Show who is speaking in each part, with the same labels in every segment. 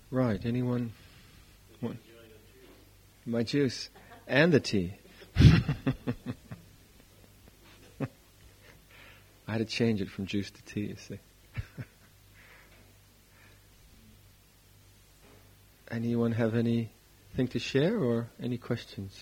Speaker 1: Right, anyone? Want? My juice. And the tea. I had to change it from juice to tea, you see. Anyone have anything to share or any questions?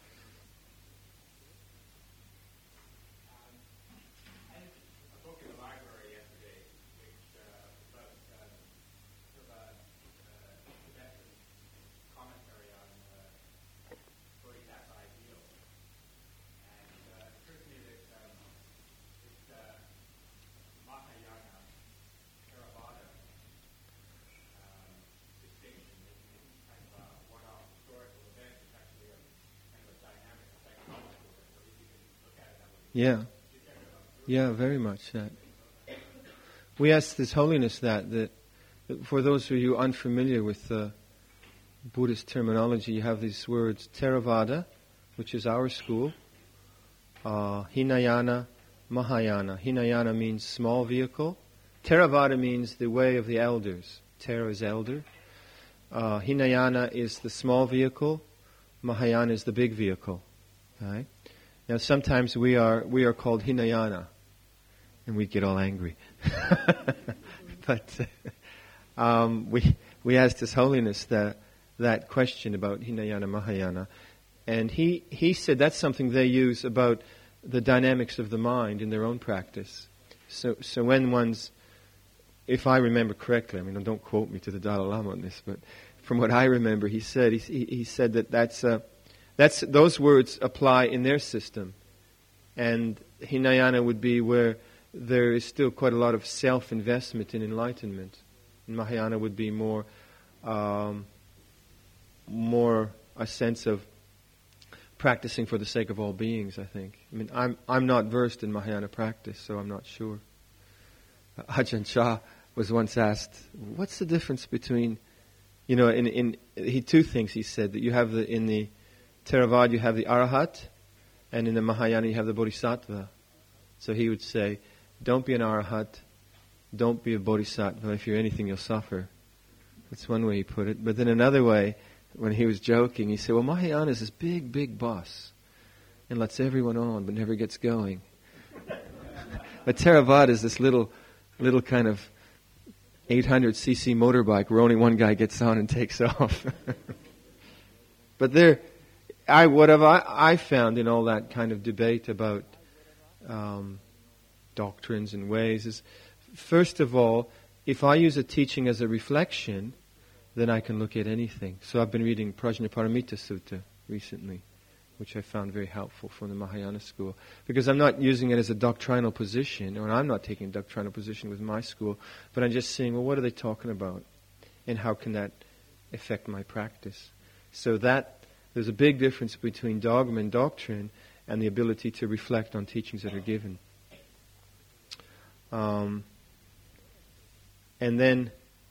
Speaker 1: Yeah, very much that. We ask His Holiness that for those of you unfamiliar with Buddhist terminology, you have these words, Theravada, which is our school, Hinayana, Mahayana. Hinayana means small vehicle. Theravada means the way of the elders. Thera is elder. Hinayana is the small vehicle. Mahayana is the big vehicle. Right? Now sometimes we are called Hinayana, and we get all angry. But we asked His Holiness that question about Hinayana, Mahayana, and he said that's something they use about the dynamics of the mind in their own practice. So when one's, if I remember correctly, I mean, don't quote me to the Dalai Lama on this, but from what I remember, he said that that's those words apply in their system, and Hinayana would be where there is still quite a lot of self-investment in enlightenment. And Mahayana would be more a sense of practicing for the sake of all beings, I think. I mean, I'm not versed in Mahayana practice, so I'm not sure. Ajahn Chah was once asked, what's the difference between, in two things he said, that you have in the Theravada you have the Arahat, and in the Mahayana you have the Bodhisattva. So he would say, don't be an Arahat, don't be a Bodhisattva. If you're anything, you'll suffer. That's one way he put it. But then another way, when he was joking, he said, well, Mahayana is this big, big bus and lets everyone on but never gets going. But Theravada is this little kind of 800cc motorbike where only one guy gets on and takes off. But what have I found in all that kind of debate about doctrines and ways is, first of all, if I use a teaching as a reflection, then I can look at anything. So I've been reading Prajnaparamita Sutta recently, which I found very helpful from the Mahayana school, because I'm not using it as a doctrinal position, or I'm not taking a doctrinal position with my school, but I'm just saying, well, what are they talking about? And how can that affect my practice? So there's a big difference between dogma and doctrine and the ability to reflect on teachings that are given. And then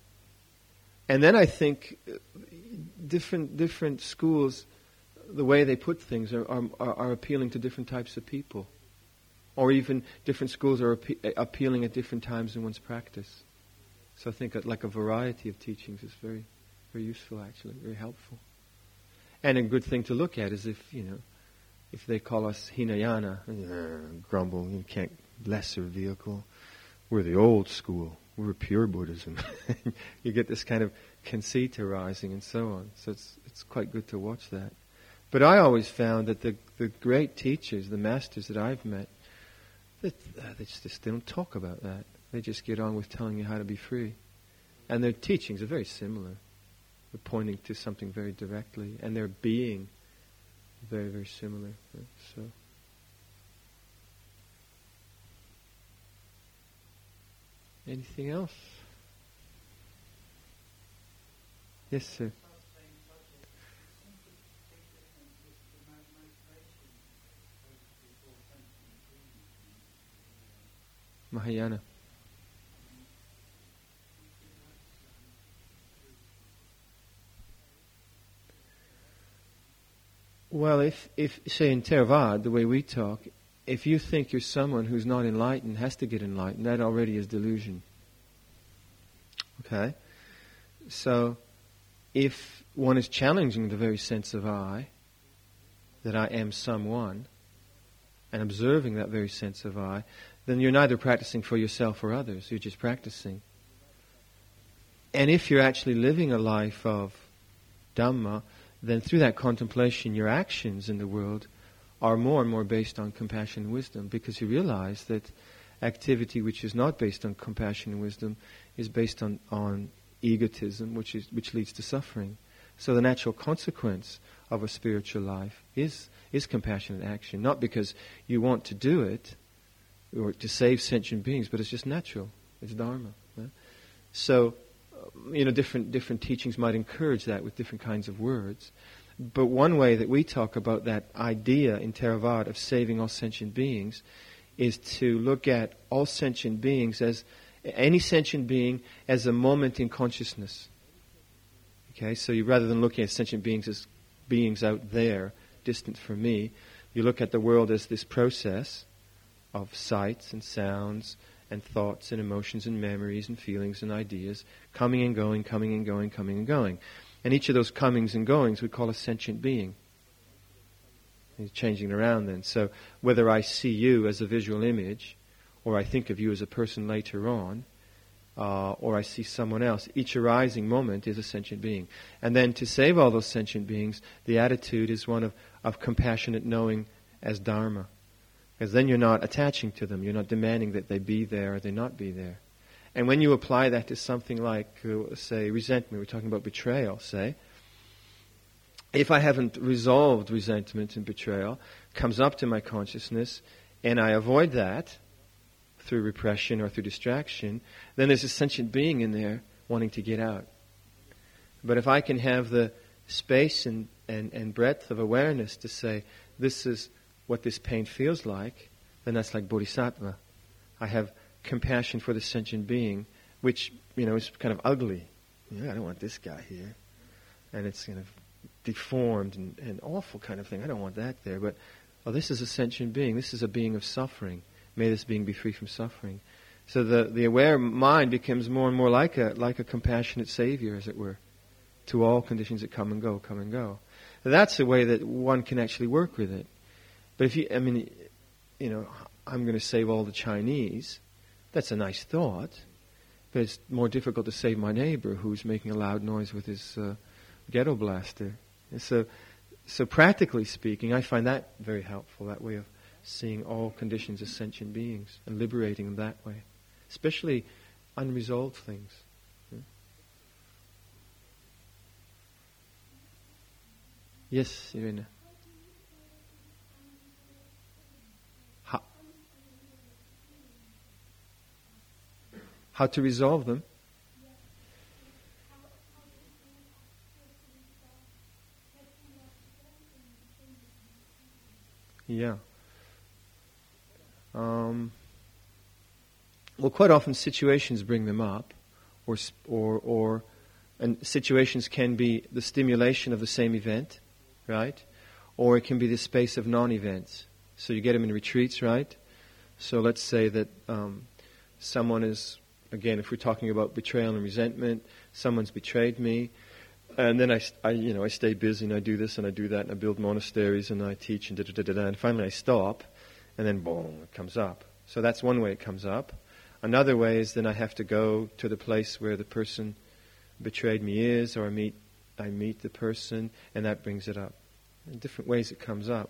Speaker 1: I think different schools, the way they put things are appealing to different types of people, or even different schools are appealing at different times in one's practice. So I think like a variety of teachings is very, very useful, actually, very helpful. And a good thing to look at is if they call us Hinayana, grumble, you can't, lesser vehicle. We're the old school. We're pure Buddhism. You get this kind of conceit arising and so on. So it's quite good to watch that. But I always found that the great teachers, the masters that I've met, they don't talk about that. They just get on with telling you how to be free. And their teachings are very similar. They're pointing to something very directly, and their being very, very similar. So, anything else? Yes, sir. Mahayana. Well, if say in Theravada, the way we talk, if you think you're someone who's not enlightened, has to get enlightened, that already is delusion. Okay? So if one is challenging the very sense of I, that I am someone, and observing that very sense of I, then you're neither practicing for yourself or others, you're just practicing. And if you're actually living a life of Dhamma, then through that contemplation, your actions in the world are more and more based on compassion and wisdom, because you realize that activity which is not based on compassion and wisdom is based on egotism, which leads to suffering. So the natural consequence of a spiritual life is compassionate action, not because you want to do it or to save sentient beings, but it's just natural. It's Dharma. Yeah? So, different teachings might encourage that with different kinds of words. But one way that we talk about that idea in Theravada of saving all sentient beings is to look at all sentient beings as any sentient being as a moment in consciousness. Okay, so rather than looking at sentient beings as beings out there, distant from me, you look at the world as this process of sights and sounds and thoughts and emotions and memories and feelings and ideas coming and going, coming and going, coming and going. And each of those comings and goings we call a sentient being. He's changing around then. So whether I see you as a visual image, or I think of you as a person later on, or I see someone else, each arising moment is a sentient being. And then to save all those sentient beings, the attitude is one of compassionate knowing as Dharma. Because then you're not attaching to them, you're not demanding that they be there or they not be there. And when you apply that to something like, say, resentment, we're talking about betrayal, say, if I haven't resolved resentment and betrayal, comes up to my consciousness, and I avoid that through repression or through distraction, then there's a sentient being in there wanting to get out. But if I can have the space and breadth of awareness to say, this is what this pain feels like, then that's like bodhisattva. I have compassion for the sentient being, which, is kind of ugly. I don't want this guy here. And it's kind of deformed and awful kind of thing. I don't want that there. But, this is a sentient being. This is a being of suffering. May this being be free from suffering. So the aware mind becomes more and more like a compassionate savior, as it were, to all conditions that come and go, come and go. That's the way that one can actually work with it. But if I'm going to save all the Chinese, that's a nice thought, but it's more difficult to save my neighbor who's making a loud noise with his ghetto blaster. And so practically speaking, I find that very helpful, that way of seeing all conditions as sentient beings and liberating them that way, especially unresolved things. Yeah. Yes, Irina. How to resolve them? Yeah. Well, quite often situations bring them up, and situations can be the stimulation of the same event, right? Or it can be the space of non-events. So you get them in retreats, right? So let's say that someone is, again, if we're talking about betrayal and resentment, someone's betrayed me, and then I stay busy and I do this and I do that and I build monasteries and I teach and da-da-da-da-da, and finally I stop, and then boom, it comes up. So that's one way it comes up. Another way is then I have to go to the place where the person betrayed me is, or I meet the person, and that brings it up. In different ways it comes up.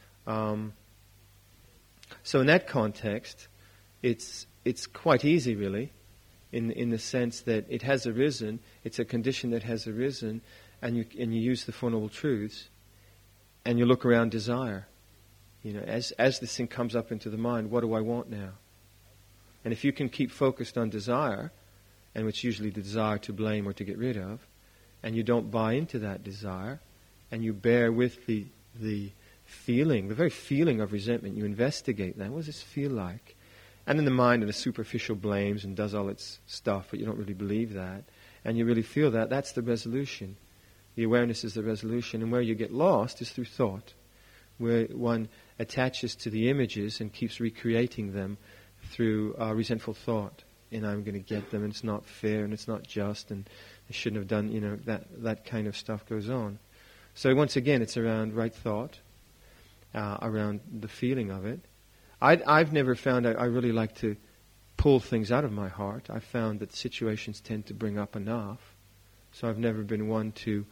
Speaker 1: So in that context, it's quite easy, really, in the sense that it has arisen. It's a condition that has arisen, and you use the Four Noble Truths, and you look around desire. As this thing comes up into the mind, what do I want now? And if you can keep focused on desire, and it's usually the desire to blame or to get rid of, and you don't buy into that desire, and you bear with the feeling, the very feeling of resentment, you investigate that. What does this feel like? And then the mind in a superficial blames and does all its stuff, but you don't really believe that. And you really feel that. That's the resolution. The awareness is the resolution. And where you get lost is through thought, where one attaches to the images and keeps recreating them through resentful thought. And I'm going to get them, and it's not fair, and it's not just, and I shouldn't have done, that kind of stuff goes on. So once again, it's around right thought, around the feeling of it. I've never found I really like to pull things out of my heart. I've found that situations tend to bring up enough. So I've never been one to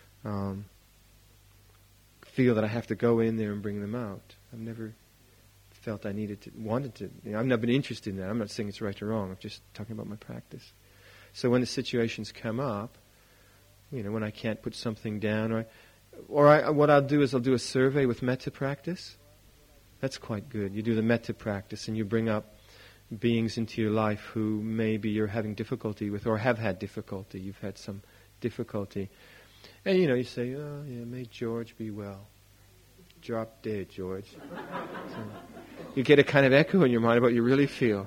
Speaker 1: feel that I have to go in there and bring them out. I've never felt I wanted to. I've never been interested in that. I'm not saying it's right or wrong. I'm just talking about my practice. So when the situations come up, when I can't put something down, what I'll do is I'll do a survey with metta practice. That's quite good. You do the metta practice and you bring up beings into your life who maybe you're having difficulty with or have had difficulty. You've had some difficulty. And you say, oh yeah, may George be well. Drop dead, George. So you get a kind of echo in your mind about what you really feel.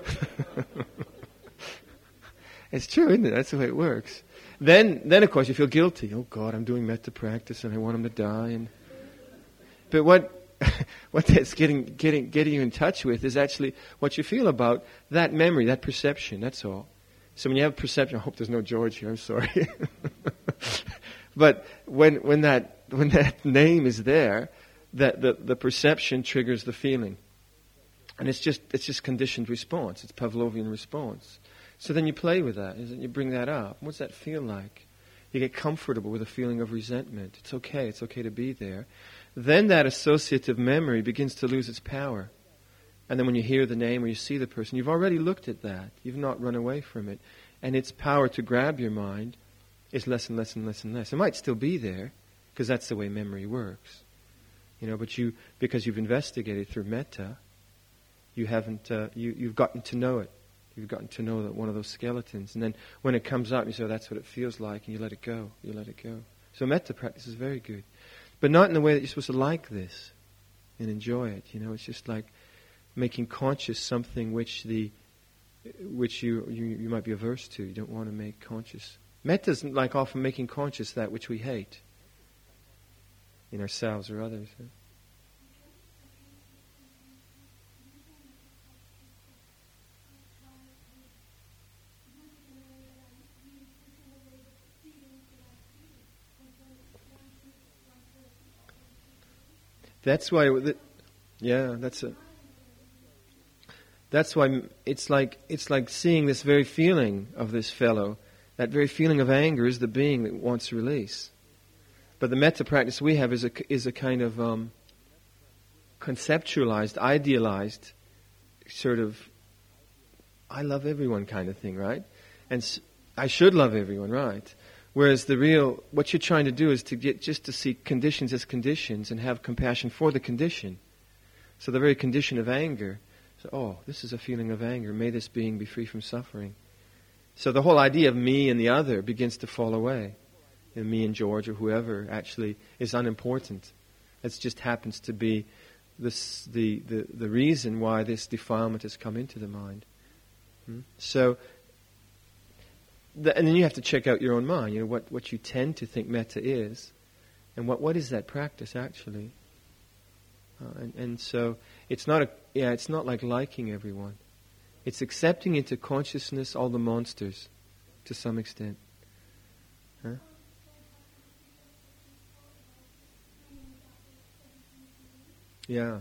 Speaker 1: It's true, isn't it? That's the way it works. Then of course you feel guilty. Oh God, I'm doing metta practice and I want him to die. But what that's getting you in touch with is actually what you feel about that memory, that perception. That's all. So when you have perception, I hope there's no George here. I'm sorry. But when that name is there, that the perception triggers the feeling, and it's just conditioned response. It's Pavlovian response. So then you play with that, and you bring that up. What's that feel like? You get comfortable with a feeling of resentment. It's okay. It's okay to be there. Then that associative memory begins to lose its power. And then when you hear the name or you see the person, you've already looked at that. You've not run away from it. And its power to grab your mind is less and less and less and less. It might still be there, because that's the way memory works. But because you've investigated through metta, you've gotten to know it. You've gotten to know that one of those skeletons. And then when it comes out, you say, oh, that's what it feels like, and you let it go. You let it go. So metta practice is very good. But not in the way that you're supposed to like this and enjoy it. It's just like making conscious something which you might be averse to. You don't want to make conscious. Metta isn't like often making conscious that which we hate in ourselves or others. That's why, That's why it's like seeing this very feeling of this fellow. That very feeling of anger is the being that wants release. But the metta practice we have is a kind of conceptualized, idealized sort of I love everyone kind of thing, right? And I should love everyone, right? Whereas what you're trying to do is to get just to see conditions as conditions and have compassion for the condition. So the very condition of anger, so, this is a feeling of anger. May this being be free from suffering. So the whole idea of me and the other begins to fall away. Me and George or whoever actually is unimportant. It just happens to be the reason why this defilement has come into the mind. So. And then you have to check out your own mind, what you tend to think metta is, and what is that practice actually. And so it's not like liking everyone. It's accepting into consciousness all the monsters, to some extent. Huh? Yeah.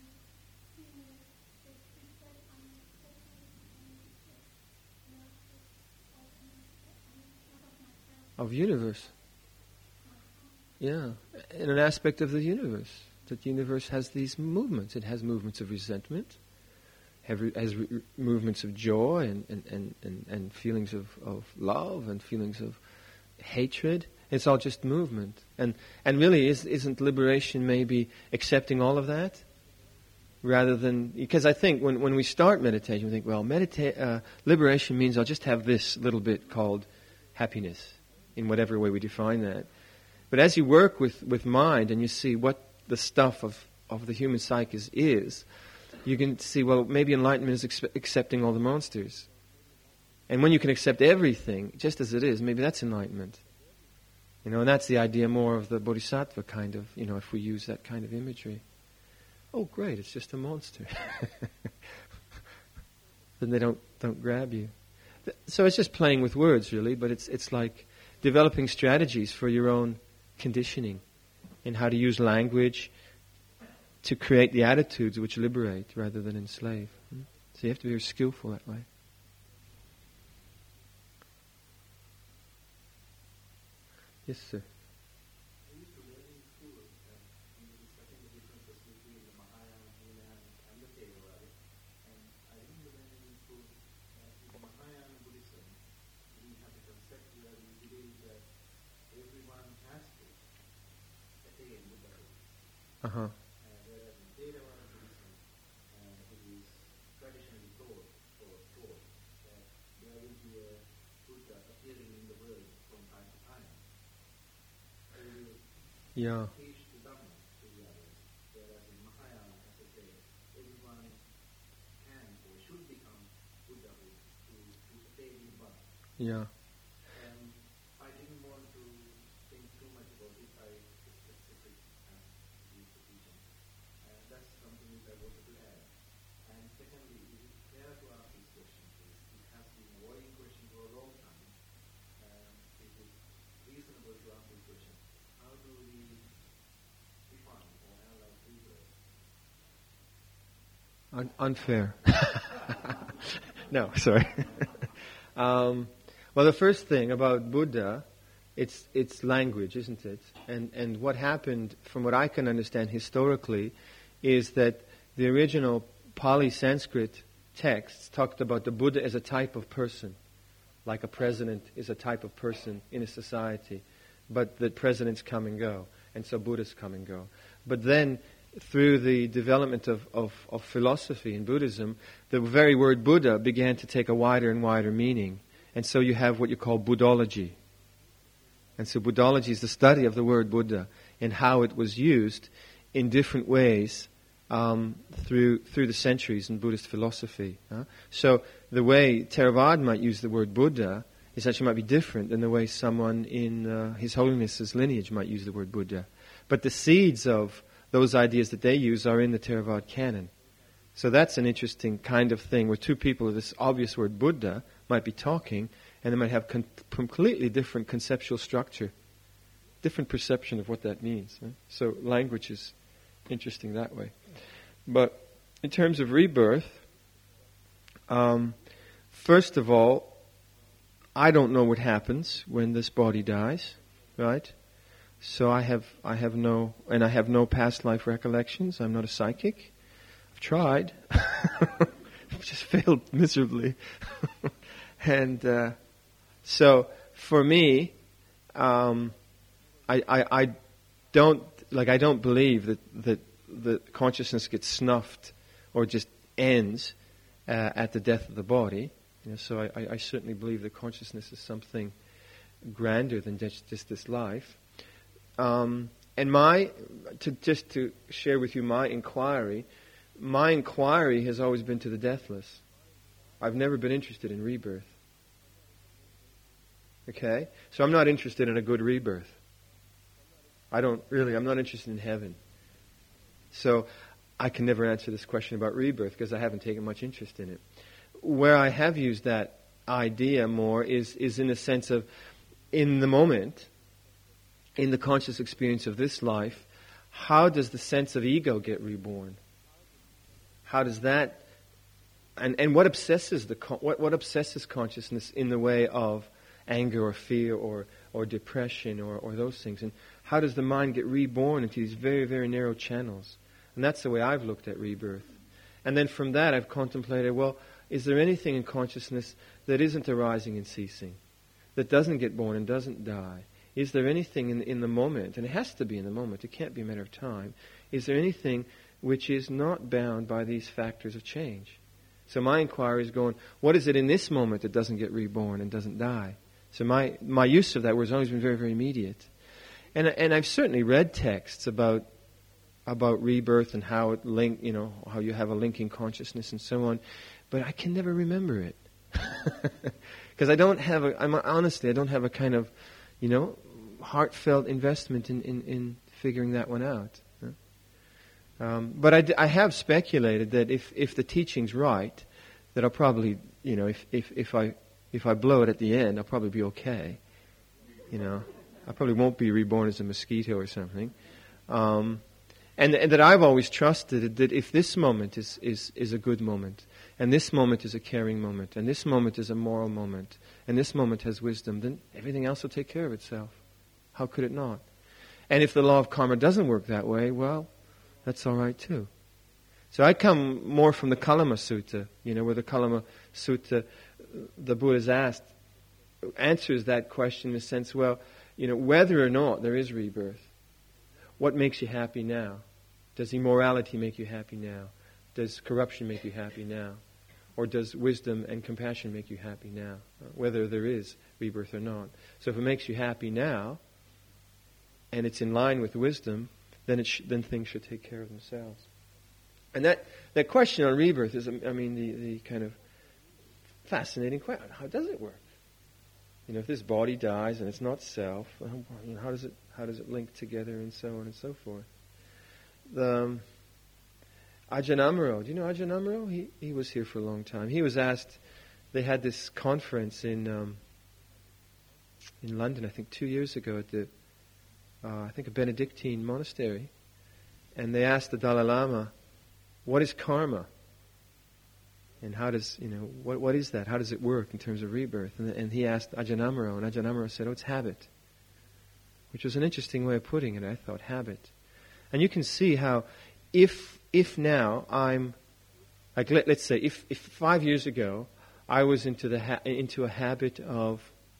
Speaker 1: Of universe. Yeah. In an aspect of the universe. That the universe has these movements. It has movements of resentment, has movements of joy and feelings of love and feelings of hatred. It's all just movement. And really, isn't liberation maybe accepting all of that? Rather than, because I think when we start meditation, we think, well, liberation means I'll just have this little bit called happiness, in whatever way we define that. But as you work with mind and you see what the stuff of the human psyche is, you can see, well, maybe enlightenment is accepting all the monsters. And when you can accept everything, just as it is, maybe that's enlightenment. And that's the idea more of the bodhisattva kind of, if we use that kind of imagery. Oh, great, it's just a monster. Then they don't grab you. So it's just playing with words, really, but it's like developing strategies for your own conditioning and how to use language to create the attitudes which liberate rather than enslave. So you have to be very skillful that way. Yes, sir. Uh-huh. Yeah. Yeah. Unfair. No, sorry. Well, the first thing about Buddha, it's language, isn't it? And what happened, from what I can understand historically, is that the original Pali Sanskrit texts talked about the Buddha as a type of person, like a president is a type of person in a society, but that presidents come and go, and so Buddhas come and go. But then, through the development of philosophy in Buddhism, the very word Buddha began to take a wider and wider meaning. And so you have what you call Buddhology. And so Buddhology is the study of the word Buddha and how it was used in different ways through the centuries in Buddhist philosophy. So the way Theravada might use the word Buddha is actually might be different than the way someone in His Holiness's lineage might use the word Buddha. But the seeds of those ideas that they use are in the Theravada canon. So that's an interesting kind of thing where two people of this obvious word Buddha might be talking and they might have completely different conceptual structure, different perception of what that means. Right? So language is interesting that way. But in terms of rebirth, first of all, I don't know what happens when this body dies, right? So I have no past life recollections. I'm not a psychic. I've tried. I've just failed miserably. And so for me, I don't believe that consciousness gets snuffed or just ends at the death of the body. So I certainly believe that consciousness is something grander than just this life. And to share with you my inquiry has always been to the deathless. I've never been interested in rebirth. Okay? So I'm not interested in a good rebirth. I'm not interested in heaven. So I can never answer this question about rebirth because I haven't taken much interest in it. Where I have used that idea more is in the sense of, in the moment, in the conscious experience of this life, how does the sense of ego get reborn? How does that, and what obsesses what obsesses consciousness in the way of anger or fear or depression or those things? And how does the mind get reborn into these very, very narrow channels? And that's the way I've looked at rebirth. And then from that I've contemplated, well, is there anything in consciousness that isn't arising and ceasing, that doesn't get born and doesn't die? Is there anything in the moment, and it has to be in the moment, it can't be a matter of time, is there anything which is not bound by these factors of change? So my inquiry is going, what is it in this moment that doesn't get reborn and doesn't die? So my use of that word has always been very, very immediate. And I've certainly read texts about rebirth and how it how you have a linking consciousness and so on, but I can never remember it. Because I don't have a kind of, heartfelt investment in figuring that one out. But I have speculated that if the teaching's right, that I'll probably, if if I blow it at the end, I'll probably be okay. I probably won't be reborn as a mosquito or something. And that I've always trusted that if this moment is a good moment, and this moment is a caring moment, and this moment is a moral moment, and this moment has wisdom, then everything else will take care of itself. How could it not? And if the law of karma doesn't work that way, well, that's all right too. So I come more from the Kalama Sutta, where the Kalama Sutta, the Buddha's answers that question in the sense, well, whether or not there is rebirth, what makes you happy now? Does immorality make you happy now? Does corruption make you happy now? Or does wisdom and compassion make you happy now? Whether there is rebirth or not. So if it makes you happy now, and it's in line with wisdom, then things should take care of themselves. And that question on rebirth is, the kind of fascinating question. How does it work? If this body dies and it's not self, how does it link together, and so on and so forth? The Ajahn Amaro, do you know Ajahn Amaro? He was here for a long time. He was asked. They had this conference in London, I think 2 years ago, at the a Benedictine monastery, and they asked the Dalai Lama, "What is karma? And how does what is that? How does it work in terms of rebirth?" And he asked Ajahn Amaro, and Ajahn Amaro said, "Oh, it's habit," which was an interesting way of putting it. I thought, habit, and you can see how if now I'm like, let's say if 5 years ago I was into a habit of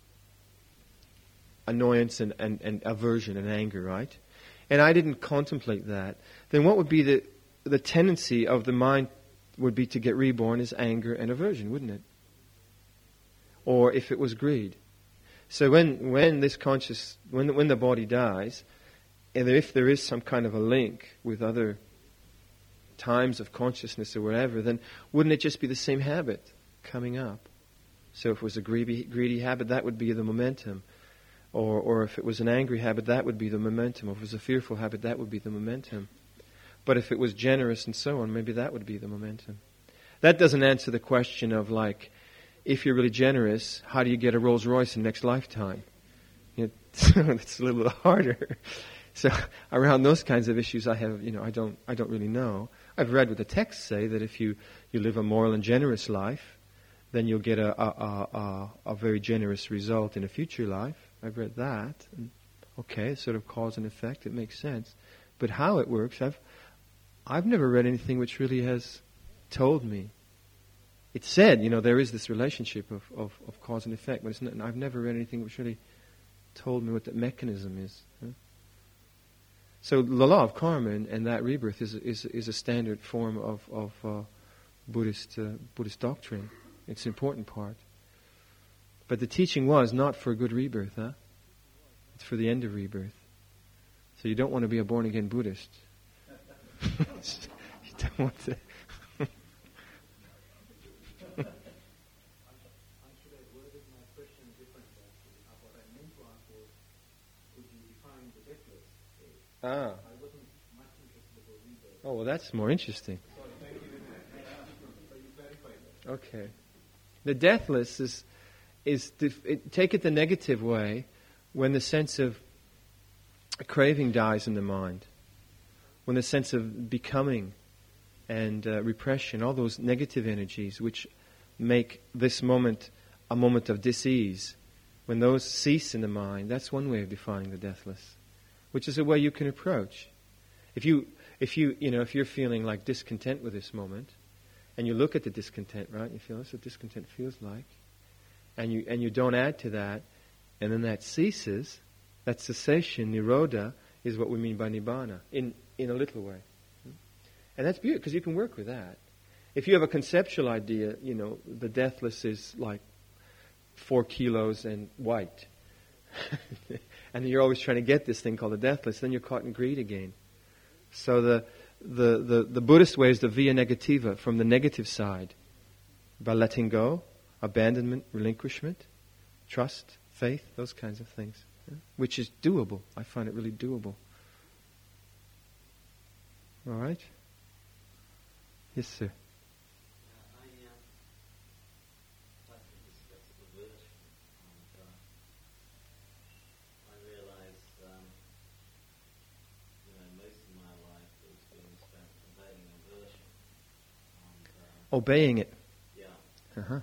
Speaker 1: annoyance and aversion and anger, right? And I didn't contemplate that, then what would be the tendency of the mind would be to get reborn as anger and aversion, wouldn't it? Or if it was greed. So when this when the body dies, and if there is some kind of a link with other times of consciousness or whatever, then wouldn't it just be the same habit coming up? So if it was a greedy habit, that would be the momentum. Or if it was an angry habit, that would be the momentum. Or if it was a fearful habit, that would be the momentum. But if it was generous and so on, maybe that would be the momentum. That doesn't answer the question of, like, if you're really generous, how do you get a Rolls Royce in the next lifetime? It's a little harder. So around those kinds of issues, I don't really know. I've read what the texts say, that if you live a moral and generous life, then you'll get a very generous result in a future life. I've read that. And okay, sort of cause and effect, it makes sense. But how it works, I've never read anything which really has told me. It said, there is this relationship of cause and effect, but it's not, I've never read anything which really told me what that mechanism is. So the law of karma and that rebirth is a standard form of Buddhist doctrine. It's an important part. But the teaching was not for a good rebirth, It's for the end of rebirth. So you don't want to be a born-again Buddhist. You don't want to. Oh, well, that's more interesting. Okay. The deathless take it the negative way, when the sense of craving dies in the mind, when the sense of becoming and repression, all those negative energies which make this moment a moment of dis-ease, when those cease in the mind, that's one way of defining the deathless, which is a way you can approach. If you're feeling like discontent with this moment, and you look at the discontent, right? You feel, that's what discontent feels like. And you don't add to that, and then that ceases. That cessation, nirodha, is what we mean by nibbana, in a little way. And that's beautiful, because you can work with that. If you have a conceptual idea, the deathless is like 4 kilos and white, and you're always trying to get this thing called the deathless, then you're caught in greed again. So the Buddhist way is the via negativa, from the negative side, by letting go, abandonment, relinquishment, trust, faith, those kinds of things, which is doable. I find it really doable. All right? Yes, sir.
Speaker 2: I like to discuss the Buddha
Speaker 1: Obeying it.
Speaker 2: Yeah.
Speaker 1: Uh-huh.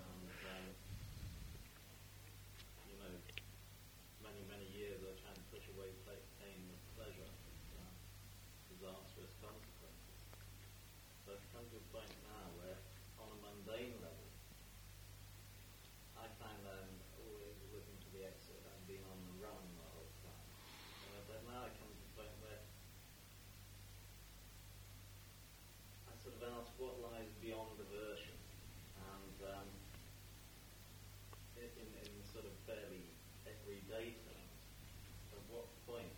Speaker 2: Many years I tried to push away pain with pleasure, disastrous consequences. So I've come to a point now where, on a mundane level, I find that I'm always looking for the exit. I've been on the run the whole time. But now I come to the point where I sort of ask what lies beyond aversion. And in sort of fairly everyday terms, at what point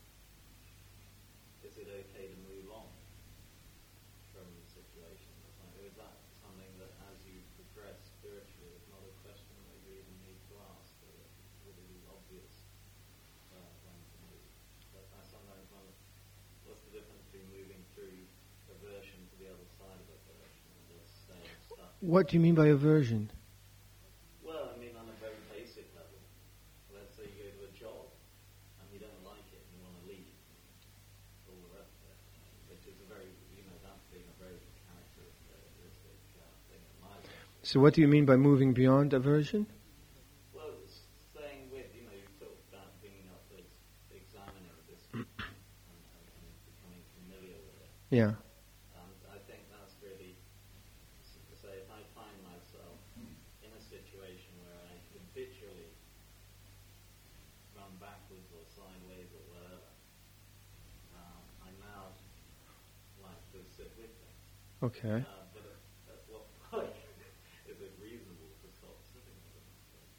Speaker 2: is it okay to move on from the situation? Is that something that, as you progress spiritually, is not a question that you even need to ask, or that it is obvious when to move? But I sometimes wonder, what's the difference between moving through aversion to the other side of aversion and just staying stuck?
Speaker 1: What do you mean by aversion?
Speaker 2: Well, I mean on a very basic level. Let's say you go to a job and you don't like it and you want to leave, all the rest of it, which is a very, that's been a very characteristic thing in my life.
Speaker 1: So what do you mean by moving beyond aversion?
Speaker 2: Well, it's staying with, you talked about bringing up this examiner of this and becoming familiar with it.
Speaker 1: Yeah.
Speaker 2: I think that's really, to say, if I find myself in a situation where I habitually run backwards or sideways or whatever, I now like to sit with them.
Speaker 1: Okay.
Speaker 2: But at what point is it reasonable to stop sitting with them?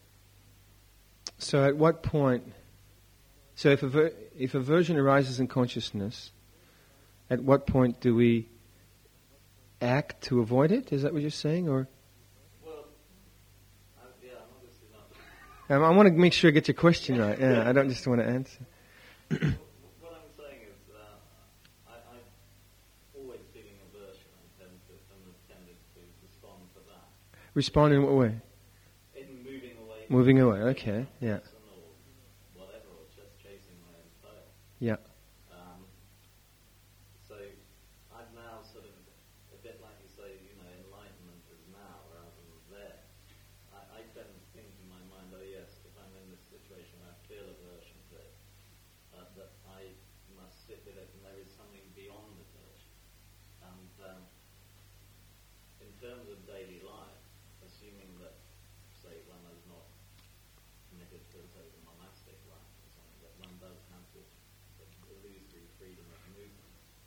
Speaker 1: So at what point, so if aversion arises in consciousness, at what point do we act to avoid it? Is that what you're saying? Or
Speaker 2: Well, I'm obviously not.
Speaker 1: I want to make sure I get your question right. Yeah, I don't just want to answer.
Speaker 2: What I'm saying is, I'm always feeling aversion. I'm tended to respond to that.
Speaker 1: Respond in what way?
Speaker 2: In moving away.
Speaker 1: Moving away. Okay. Yeah.
Speaker 2: Or whatever, or just chasing my own tail.
Speaker 1: Yeah.
Speaker 2: So I've now sort of, a bit like you say, enlightenment is now rather than there. I tend to think in my mind, oh yes, if I'm in this situation where I feel aversion to it, that I must sit with it and there is something beyond aversion. And in terms of daily life, assuming that, say, one is not committed to, say, the monastic life or something, that one does have this illusory freedom of movement,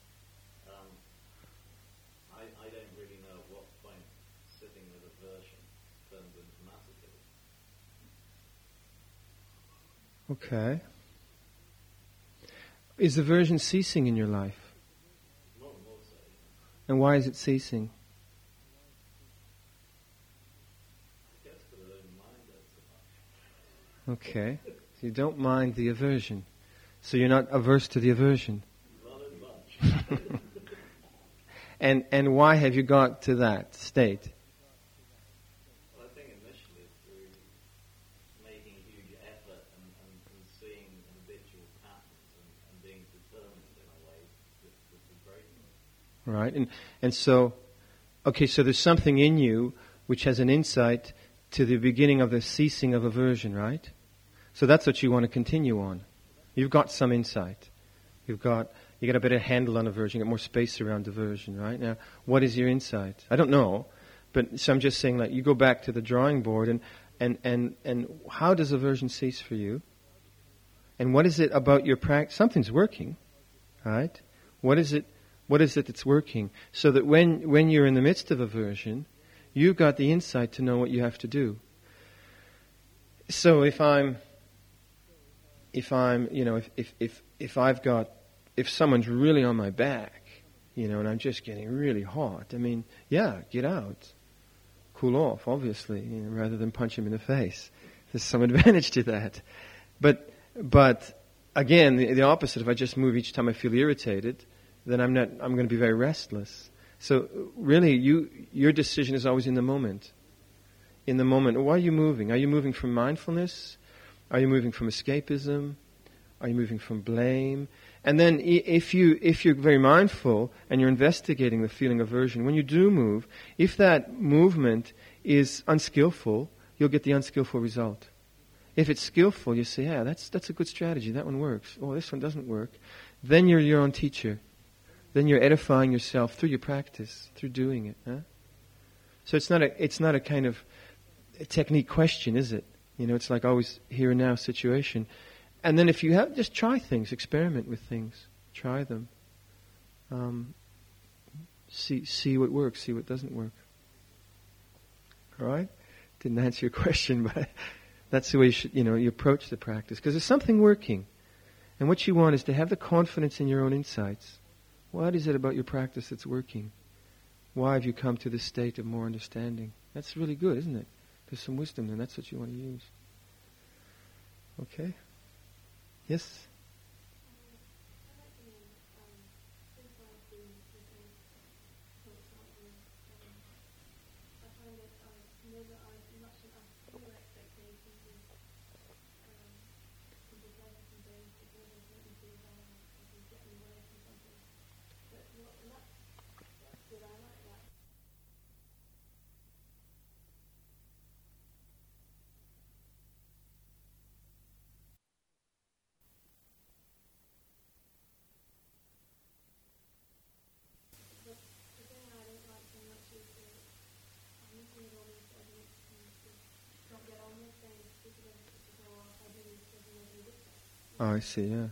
Speaker 2: I don't really know at what point sitting with aversion turns into masochism.
Speaker 1: Okay. Is aversion ceasing in your life?
Speaker 2: More and more so.
Speaker 1: And why is it ceasing?
Speaker 2: I guess because I don't mind it so much.
Speaker 1: Okay. So you don't mind the aversion. So you're not averse to the aversion.
Speaker 2: Not as much.
Speaker 1: And why have you got to that state?
Speaker 2: Well, I think initially through making a huge effort and seeing habitual patterns and being determined in a way to break them.
Speaker 1: Right? And so, okay, so there's something in you which has an insight to the beginning of the ceasing of aversion, right? So that's what you want to continue on. You've got some insight. You got a better handle on aversion, you got more space around aversion, right? Now, what is your insight? I don't know, but so I'm just saying, like, you go back to the drawing board and how does aversion cease for you? And what is it about your practice? Something's working, right? What is it that's working? So that when you're in the midst of aversion, you've got the insight to know what you have to do. So if someone's really on my back, and I'm just getting really hot, I mean, yeah, get out. Cool off, obviously, rather than punch him in the face. There's some advantage to that. But again, the opposite, if I just move each time I feel irritated, then I'm going to be very restless. So really, your decision is always in the moment. In the moment. Why are you moving? Are you moving from mindfulness? Are you moving from escapism? Are you moving from blame? And then if you're very mindful and you're investigating the feeling of aversion, when you do move, if that movement is unskillful, you'll get the unskillful result. If it's skillful, you say, yeah, that's a good strategy. That one works. Oh, this one doesn't work. Then you're your own teacher. Then you're edifying yourself through your practice, through doing it. Huh? So it's not a kind of a technique question, is it? It's like always here and now situation. And then if you have, just try things, experiment with things, try them. See what works, see what doesn't work. All right? Didn't answer your question, but that's the way you approach the practice. Because there's something working. And what you want is to have the confidence in your own insights. What is it about your practice that's working? Why have you come to this state of more understanding? That's really good, isn't it? There's some wisdom there. That's what you want to use. Okay? Yes? Oh, I see, yeah.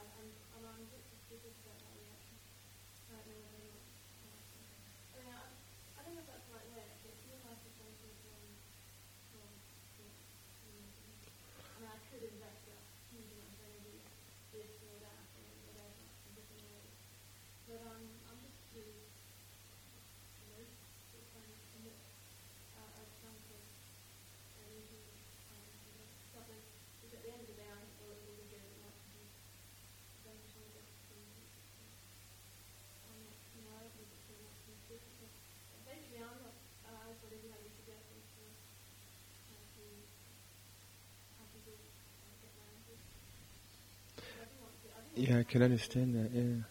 Speaker 1: Yeah, I can understand that, yeah.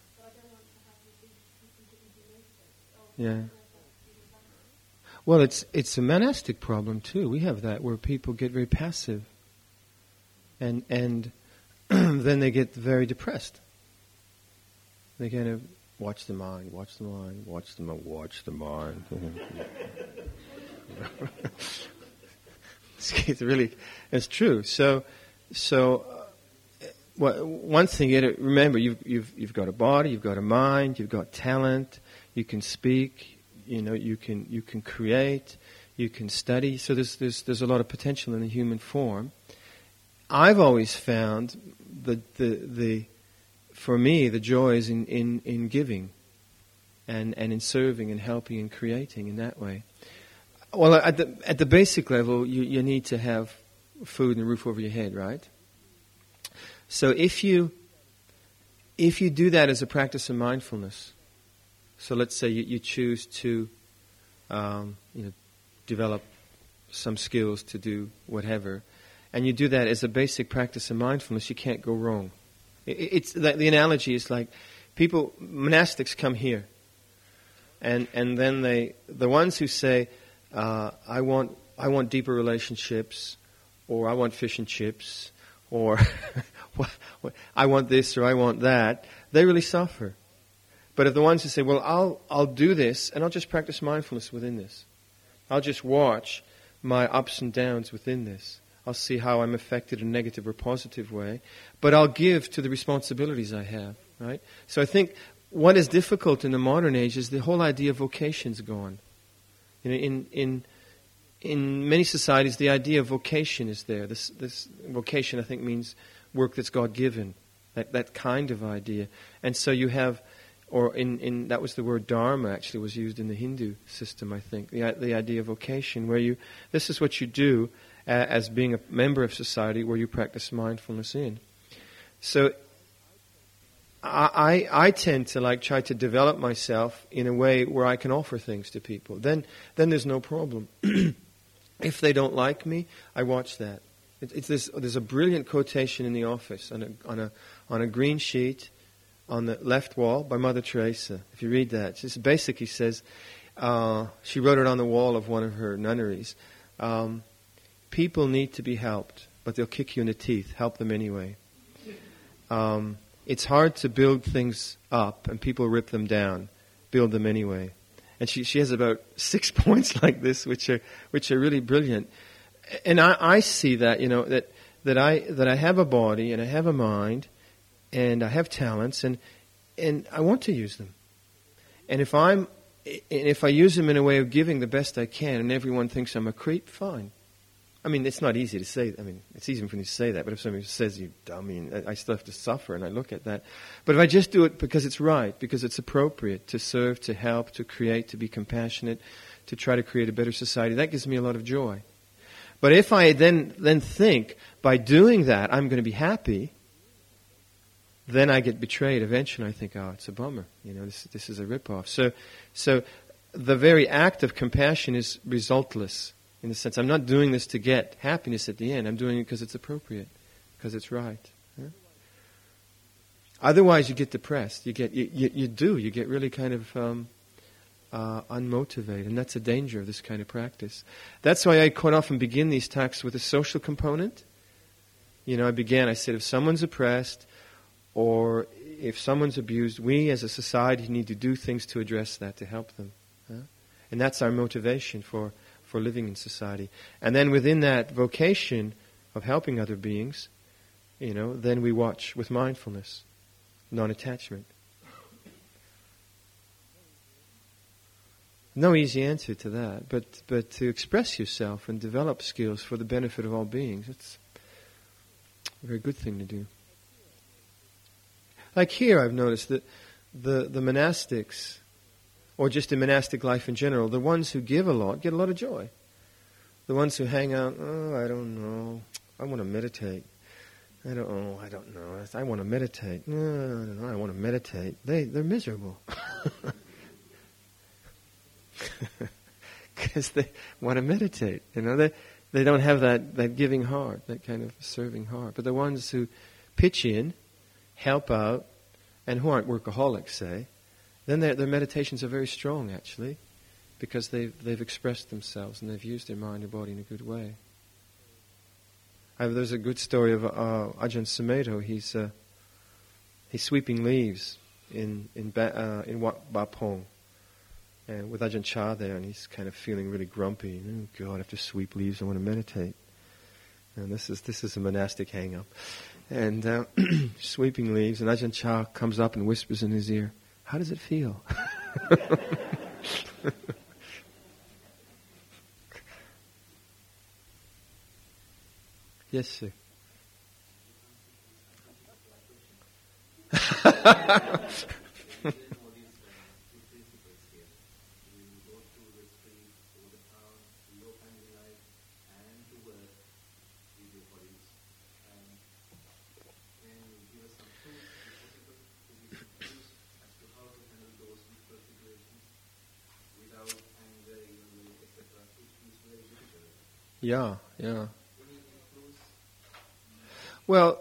Speaker 1: Yeah. Well, it's a monastic problem too. We have that where people get very passive. And then they get very depressed. They kind of watch the mind. It's true. So one thing you got to remember: you've got a body, you've got a mind, you've got talent. You can speak. You can create. You can study. So there's a lot of potential in the human form. I've always found for me the joy is in giving, and in serving and helping and creating in that way. Well, at the basic level, you need to have food and a roof over your head, right? So if you do that as a practice of mindfulness, so let's say you choose to develop some skills to do whatever, and you do that as a basic practice of mindfulness, you can't go wrong. The analogy is like monastics come here, and then the ones who say, I want deeper relationships, or I want fish and chips, or I want this or I want that, they really suffer. But if the ones who say, well, I'll do this and I'll just practice mindfulness within this. I'll just watch my ups and downs within this. I'll see how I'm affected in a negative or positive way, but I'll give to the responsibilities I have, right? So I think what is difficult in the modern age is the whole idea of vocation's gone. In many societies, the idea of vocation is there. This vocation, I think, means work that's God-given, that kind of idea. And so you have, or in that was the word dharma actually was used in the Hindu system, I think, the idea of vocation, where this is what you do as being a member of society where you practice mindfulness in. So I tend to try to develop myself in a way where I can offer things to people. Then there's no problem. If they don't like me, I watch that. There's a brilliant quotation in the office on a green sheet on the left wall by Mother Teresa. If you read that, she basically says, she wrote it on the wall of one of her nunneries. People need to be helped, but they'll kick you in the teeth. Help them anyway. It's hard to build things up, and people rip them down. Build them anyway. And she has about 6 points like this, which are really brilliant. And I see that, that I have a body and I have a mind and I have talents and I want to use them. And if I use them in a way of giving the best I can, and everyone thinks I'm a creep, fine. I mean, it's not easy to say. I mean, it's easy for me to say that, but if somebody says you dummy, I still have to suffer, and I look at that. But if I just do it because it's right, because it's appropriate to serve, to help, to create, to be compassionate, to try to create a better society, that gives me a lot of joy. But if I then think by doing that I'm going to be happy, then I get betrayed. Eventually, I think, it's a bummer. This is a ripoff. So the very act of compassion is resultless. In the sense, I'm not doing this to get happiness at the end. I'm doing it because it's appropriate, because it's right. Yeah? Otherwise, you get depressed. You get really kind of unmotivated, and that's a danger of this kind of practice. That's why I quite often begin these talks with a social component. I said, if someone's oppressed or if someone's abused, we as a society need to do things to address that, to help them. Yeah? And that's our motivation for living in society. And then within that vocation of helping other beings, then we watch with mindfulness, non-attachment. No easy answer to that, but to express yourself and develop skills for the benefit of all beings, it's a very good thing to do. Like here, I've noticed that the monastics, or just in monastic life in general, the ones who give a lot get a lot of joy. The ones who hang out, I don't know, I want to meditate. I don't know, I want to meditate. No, I want to meditate. They're miserable. Because they want to meditate. They don't have that giving heart, that kind of serving heart. But the ones who pitch in, help out, and who aren't workaholics, say, then their meditations are very strong, actually, because they've expressed themselves and they've used their mind and body in a good way. There's a good story of Ajahn Sumedho. He's sweeping leaves in Wat Bapong, and with Ajahn Chah there, and he's kind of feeling really grumpy. Oh God, I have to sweep leaves. I want to meditate. And this is a monastic hang-up. And sweeping leaves, and Ajahn Chah comes up and whispers in his ear, "How does it feel?" Yes, sir. Yeah. Well,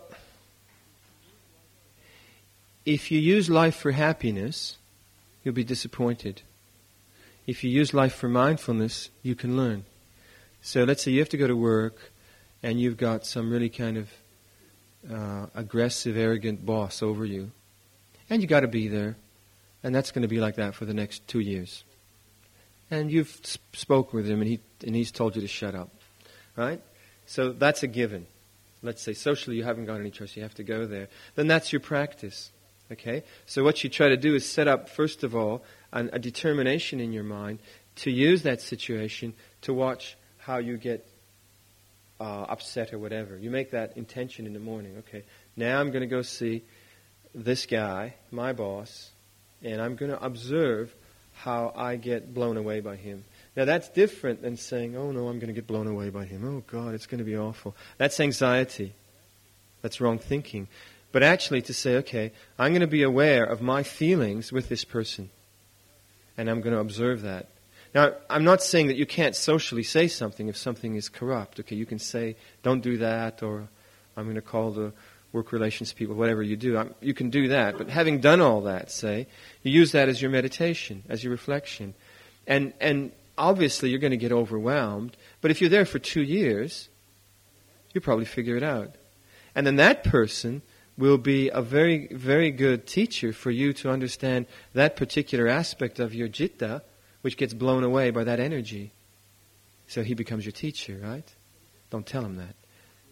Speaker 1: if you use life for happiness, you'll be disappointed. If you use life for mindfulness, you can learn. So let's say you have to go to work and you've got some really kind of aggressive, arrogant boss over you. And you got to be there. And that's going to be like that for the next 2 years. And you've spoken with him and he's told you to shut up. Right? So that's a given. Let's say socially you haven't got any choice, you have to go there. Then that's your practice. Okay? So what you try to do is set up, first of all, a determination in your mind to use that situation to watch how you get upset or whatever. You make that intention in the morning. Okay, now I'm going to go see this guy, my boss, and I'm going to observe how I get blown away by him. Now that's different than saying, oh no, I'm going to get blown away by him. Oh God, it's going to be awful. That's anxiety. That's wrong thinking. But actually to say, okay, I'm going to be aware of my feelings with this person. And I'm going to observe that. Now, I'm not saying that you can't socially say something if something is corrupt. Okay, you can say, don't do that, or I'm going to call the work relations people, whatever you do. You can do that. But having done all that, say, you use that as your meditation, as your reflection. And obviously you're going to get overwhelmed. But if you're there for 2 years, you'll probably figure it out. And then that person will be a very, very good teacher for you to understand that particular aspect of your citta, which gets blown away by that energy. So he becomes your teacher, right? Don't tell him that.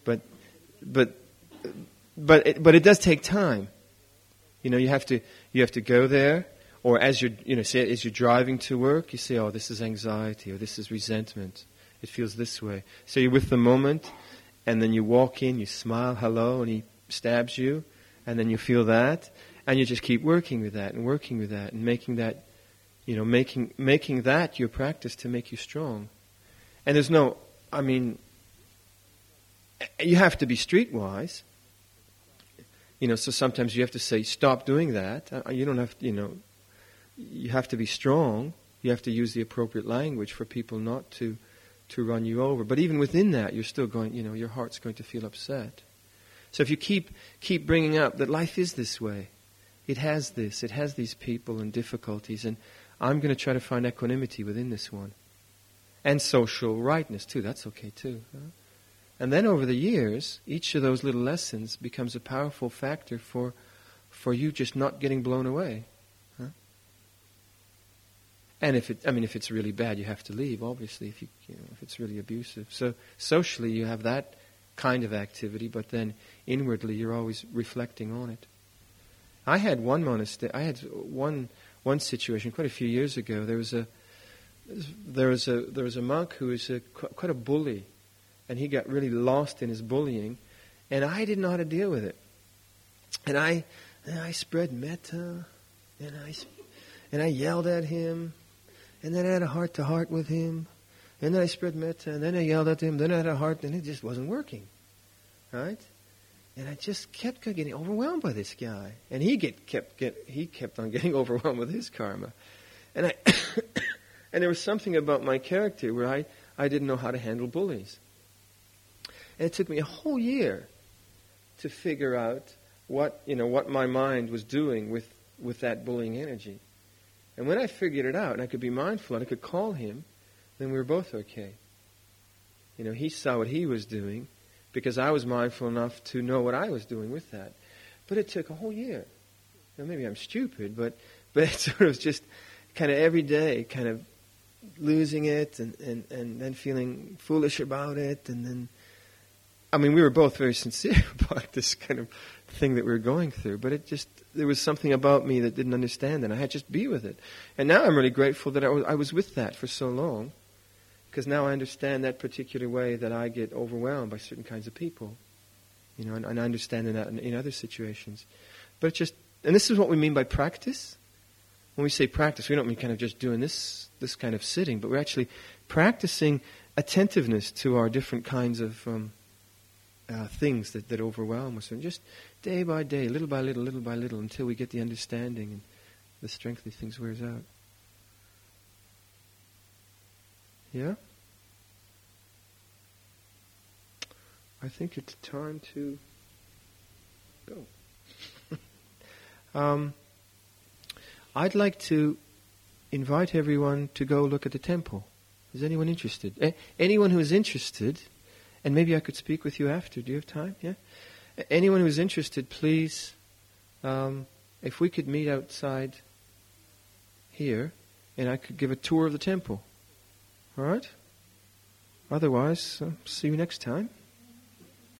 Speaker 1: But it does take time. You know, you have to go there, or as you're driving to work, you say, oh, this is anxiety, or this is resentment. It feels this way. So you're with the moment, and then you walk in, you smile, hello, and he stabs you, and then you feel that, and you just keep working with that, and making that, making that your practice to make you strong. And there's no, you have to be streetwise. So sometimes you have to say, stop doing that. You don't have to, you have to be strong. You have to use the appropriate language for people not to run you over. But even within that, you're still going, your heart's going to feel upset. So if you keep bringing up that life is this way, it has these people and difficulties, and I'm going to try to find equanimity within this one. And social rightness too, that's okay too. Huh? And then over the years, each of those little lessons becomes a powerful factor for you just not getting blown away. Huh? And if it's really bad, you have to leave, obviously, if it's really abusive. So socially you have that kind of activity, but then inwardly you're always reflecting on it. I had one situation quite a few years ago. There was a monk who was quite a bully, and he got really lost in his bullying, and I didn't know how to deal with it. And I spread metta, and I yelled at him, and then I had a heart-to-heart with him, and then I spread metta, and then I yelled at him, then I had a heart, and it just wasn't working, right? And I just kept getting overwhelmed by this guy, and he kept on getting overwhelmed with his karma, and and there was something about my character where I didn't know how to handle bullies. And it took me a whole year to figure out what my mind was doing with that bullying energy. And when I figured it out, and I could be mindful, and I could call him, then we were both okay. He saw what he was doing, because I was mindful enough to know what I was doing with that. But it took a whole year. Maybe I'm stupid, but it sort of just kind of every day, kind of losing it, and then feeling foolish about it, and then we were both very sincere about this kind of thing that we were going through, but there was something about me that didn't understand, and I had to just be with it. And now I'm really grateful that I was with that for so long, because now I understand that particular way that I get overwhelmed by certain kinds of people, and I understand that in other situations. But and this is what we mean by practice. When we say practice, we don't mean kind of just doing this kind of sitting, but we're actually practicing attentiveness to our different kinds of things that overwhelm us, and just day by day, little by little, until we get the understanding and the strength of these things wears out. Yeah? I think it's time to go. I'd like to invite everyone to go look at the temple. Is anyone interested? Anyone who is interested, and maybe I could speak with you after. Do you have time? Yeah? Anyone who is interested, please, if we could meet outside here, and I could give a tour of the temple. All right? Otherwise, see you next time.